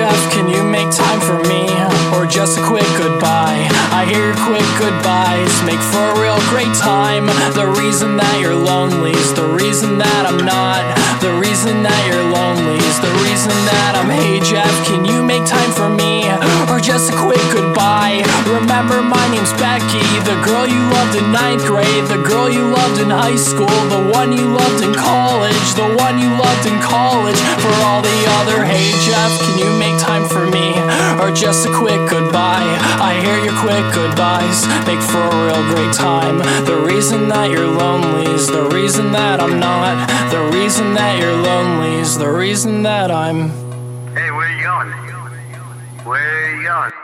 Jeff, can you make time for me? Or just a quick goodbye? I hear your quick goodbyes make for a real great time. The reason that you're lonely is the reason that I'm not. The reason that you're lonely is the reason that I'm. Hey Jeff, can you make time for me? Or just a quick goodbye? Remember, my name's Becky, the girl you loved in 9th grade, the girl you loved in high school, the one you loved in college, the one you loved in college. For all the other, hey Jeff, can you make time for me? Or just a quick goodbye? I hear your quick goodbyes make for a real great time. The reason that you're lonely is the reason that I'm not. The reason that you're lonely is the reason that I'm. Hey, where are you going? Where are you going?